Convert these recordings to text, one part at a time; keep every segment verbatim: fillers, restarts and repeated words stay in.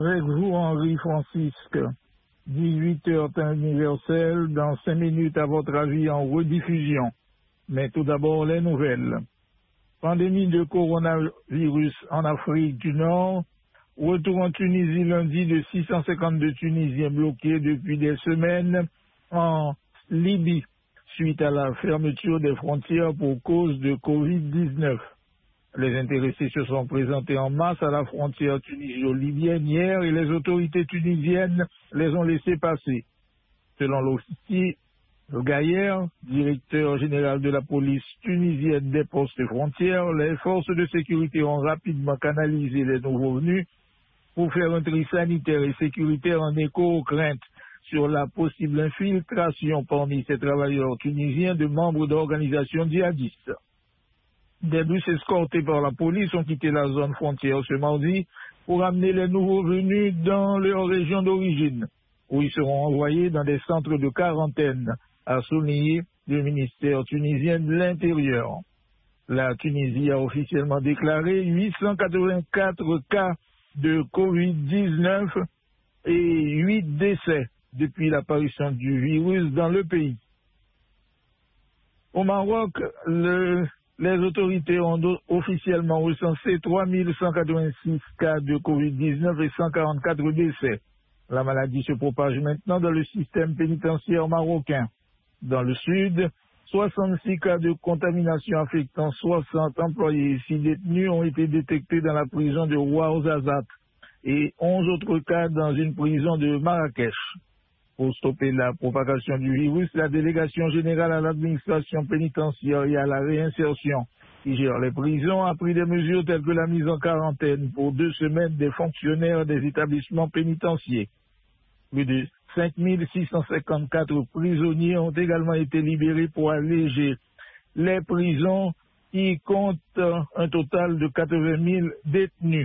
Avec vous, Henri Francisque, dix-huit heures temps universel, dans cinq minutes à votre avis en rediffusion. Mais tout d'abord, les nouvelles. Pandémie de coronavirus en Afrique du Nord. Retour en Tunisie lundi de six cent cinquante-deux Tunisiens bloqués depuis des semaines en Libye suite à la fermeture des frontières pour cause de covid dix-neuf. Les intéressés se sont présentés en masse à la frontière tunisio-libyenne hier et les autorités tunisiennes les ont laissés passer. Selon l'officier Gaillard, directeur général de la police tunisienne des postes frontières, les forces de sécurité ont rapidement canalisé les nouveaux venus pour faire un tri sanitaire et sécuritaire en écho aux craintes sur la possible infiltration parmi ces travailleurs tunisiens de membres d'organisations djihadistes. Des bus escortés par la police ont quitté la zone frontière ce mardi pour amener les nouveaux venus dans leur région d'origine, où ils seront envoyés dans des centres de quarantaine, a souligné le ministère tunisien de l'Intérieur. La Tunisie a officiellement déclaré huit cent quatre-vingt-quatre cas de covid dix-neuf et huit décès depuis l'apparition du virus dans le pays. Au Maroc, le les autorités ont officiellement recensé trois mille cent quatre-vingt-six cas de covid dix-neuf et cent quarante-quatre décès. La maladie se propage maintenant dans le système pénitentiaire marocain. Dans le sud, soixante-six cas de contamination affectant soixante employés et six détenus ont été détectés dans la prison de Ouarzazate et onze autres cas dans une prison de Marrakech. Pour stopper la propagation du virus, la délégation générale à l'administration pénitentiaire et à la réinsertion qui gère les prisons a pris des mesures telles que la mise en quarantaine pour deux semaines des fonctionnaires des établissements pénitentiaires. Plus de cinq mille six cent cinquante-quatre prisonniers ont également été libérés pour alléger les prisons qui comptent un total de quatre-vingt mille détenus.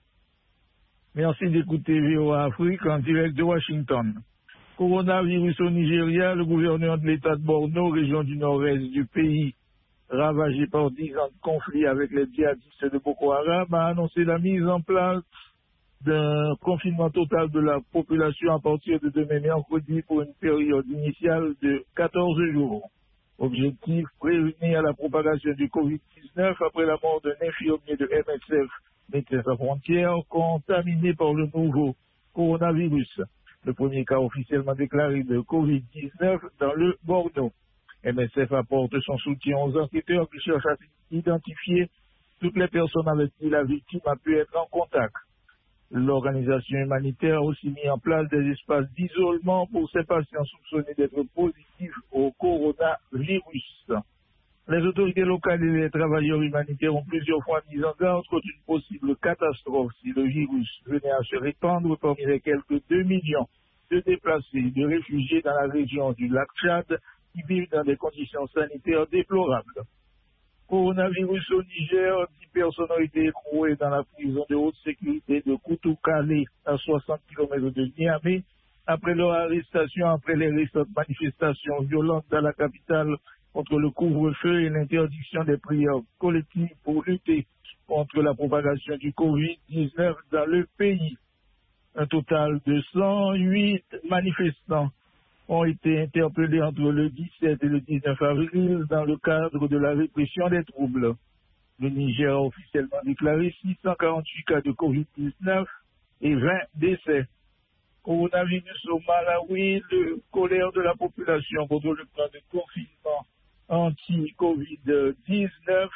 Merci d'écouter V O A Afrique en direct de Washington. Coronavirus au Nigeria, le gouverneur de l'État de Borno, région du nord-est du pays, ravagé par dix ans de conflit avec les djihadistes de Boko Haram, a annoncé la mise en place d'un confinement total de la population à partir de demain mercredi pour une période initiale de quatorze jours. Objectif, prévenir la propagation du covid dix-neuf après la mort d'un infirmier de M S F, Médecins sans frontières, contaminé par le nouveau coronavirus. Le premier cas officiellement déclaré de covid dix-neuf dans le Borno. M S F apporte son soutien aux enquêteurs qui cherchent à identifier toutes les personnes avec qui la victime a pu être en contact. L'organisation humanitaire a aussi mis en place des espaces d'isolement pour ces patients soupçonnés d'être positifs au coronavirus. Les autorités locales et les travailleurs humanitaires ont plusieurs fois mis en garde contre une possible catastrophe si le virus venait à se répandre parmi les quelques deux millions de déplacés, de réfugiés dans la région du lac Tchad qui vivent dans des conditions sanitaires déplorables. Coronavirus au Niger, dix personnes ont été écrouées dans la prison de haute sécurité de Koutoukale à soixante kilomètres de Niamey après leur arrestation après les récentes manifestations violentes dans la capitale contre le couvre-feu et l'interdiction des prières collectives pour lutter contre la propagation du covid dix-neuf dans le pays. Un total de cent huit manifestants ont été interpellés entre le dix-sept et le dix-neuf avril dans le cadre de la répression des troubles. Le Niger a officiellement déclaré six cent quarante-huit cas de covid dix-neuf et vingt décès. Coronavirus au Malawi, le colère de la population contre le plan de confinement anti-covid dix-neuf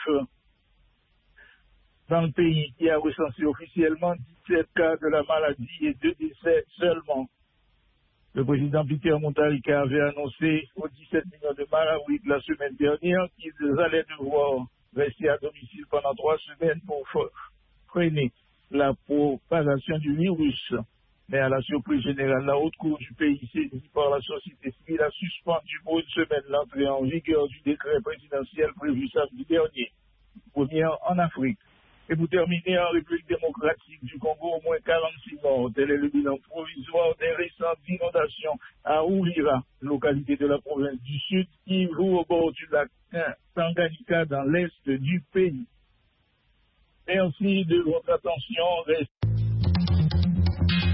dans le pays qui a recensé officiellement dix-sept cas de la maladie et deux décès seulement. Le président Peter Mutharika avait annoncé aux dix-sept millions de Malawi la semaine dernière qu'ils allaient devoir rester à domicile pendant trois semaines pour freiner la propagation du virus. Mais à la surprise générale, la haute cour du pays, saisie par la société civile, a suspendu pour une semaine l'entrée en vigueur du décret présidentiel prévu samedi dernier, première en Afrique. Et pour terminer, en République démocratique du Congo, au moins quarante-six morts. Tel est le bilan provisoire des récentes inondations à Ouvira, localité de la province du Sud, qui joue au bord du lac Tanganyika dans l'est du pays. Merci de votre attention.